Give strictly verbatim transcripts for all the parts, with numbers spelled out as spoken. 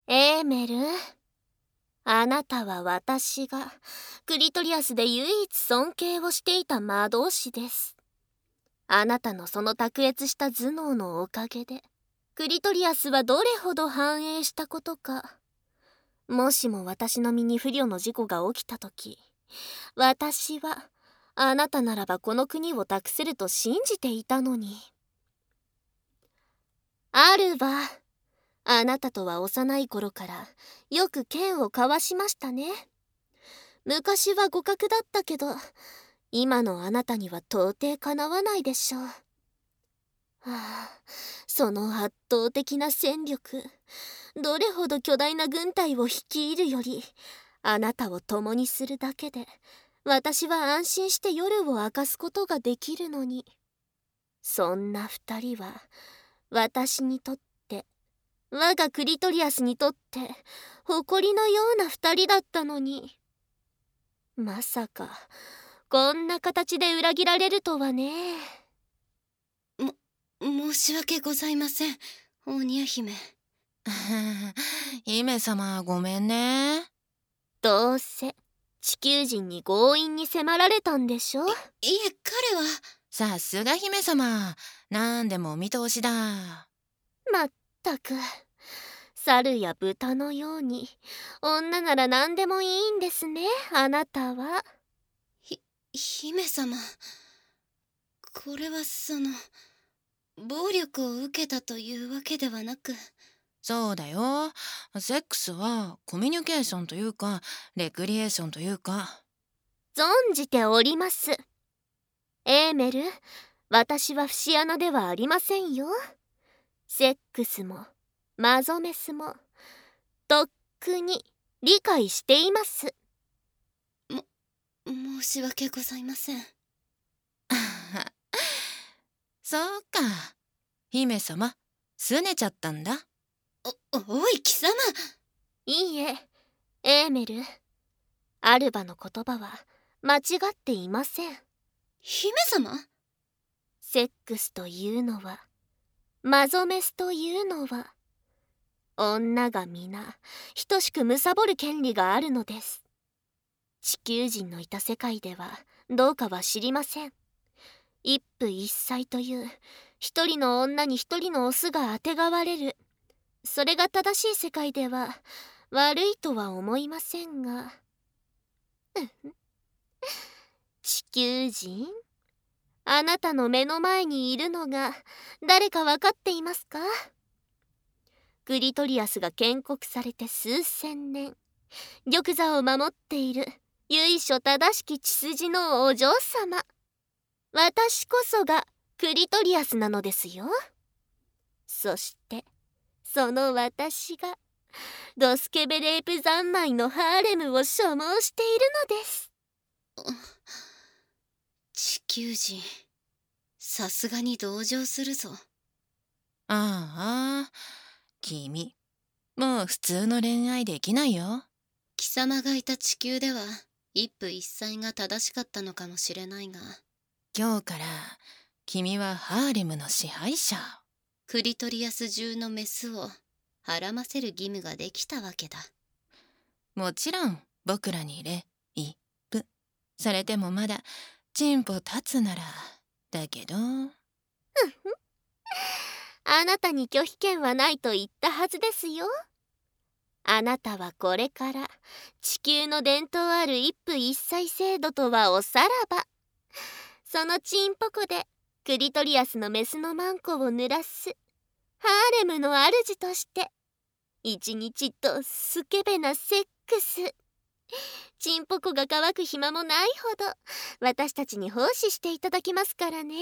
エーメル、あなたは私がクリトリアスで唯一尊敬をしていた魔導士です。あなたのその卓越した頭脳のおかげでクリトリアスはどれほど繁栄したことか。もしも私の身に不慮の事故が起きた時、私はあなたならばこの国を託せると信じていたのに。アルバ、あなたとは幼い頃からよく剣を交わしましたね。昔は互角だったけど、今のあなたには到底かなわないでしょう。はあ、その圧倒的な戦力、どれほど巨大な軍隊を率いるより、あなたを共にするだけで私は安心して夜を明かすことができるのに。そんな二人は私にとって、我がクリトリアスにとって誇りのような二人だったのに。まさかこんな形で裏切られるとはね。 も申し訳ございません、オーニヤ姫。 姫様、ごめんね。 どうせ地球人に強引に迫られたんでしょ。い、 いえ、彼は。 さすが姫様、なんでもお見通しだ。 まったく、猿や豚のように女なら何でもいいんですね、あなたは。 ひ姫様、これはその暴力を受けたというわけではなく。 そうだよ。セックスはコミュニケーションというかレクリエーションというか。 存じております。エーメル、私は節穴ではありませんよ。セックスもマゾメスもとっくに理解しています。 も申し訳ございません。 そうか、姫様拗ねちゃったんだ。 おおい貴様。 いいえ、エーメル、アルバの言葉は間違っていません。 姫様、 セックスというのは、マゾメスというのは、女が皆等しく貪る権利があるのです。地球人のいた世界ではどうかは知りません。一夫一妻という一人の女に一人のオスがあてがわれる、それが正しい世界では悪いとは思いませんが地球人、あなたの目の前にいるのが誰か分かっていますか？クリトリアスが建国されて数千年、玉座を守っている由緒正しき血筋のお嬢様。私こそがクリトリアスなのですよ。そしてその私がドスケベレープ三昧のハーレムを所望しているのです。 地球人、さすがに同情するぞ。 ああ、君もう普通の恋愛できないよ。 貴様がいた地球では一夫一妻が正しかったのかもしれないが、 今日から君はハーレムの支配者。 クリトリアス中のメスをはらませる義務ができたわけだ。 もちろん僕らにレイプされてもまだチンポ立つならだけど。 あなたに拒否権はないと言ったはずですよ。あなたはこれから地球の伝統ある一夫一妻制度とはおさらば、そのチンポコでクリトリアスのメスのマンコを濡らすハーレムの主として一日とスケベなセックス、チンポコが乾く暇もないほど私たちに奉仕していただきますからね。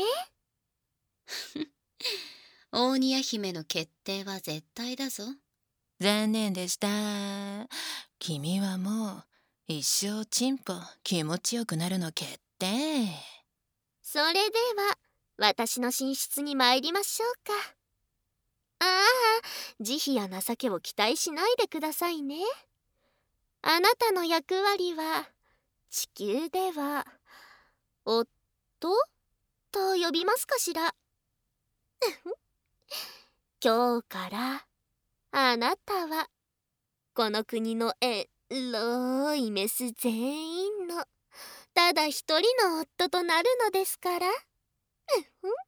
オーニヤ姫の決定は絶対だぞ。 残念でした。君はもう一生チンポ気持ちよくなるの決定。 それでは私の寝室に参りましょうか。ああ、慈悲や情けを期待しないでくださいね。あなたの役割は地球では夫と呼びますかしら。今日からあなたはこの国のエロいメス全員のただ一人の夫となるのですから。うふん。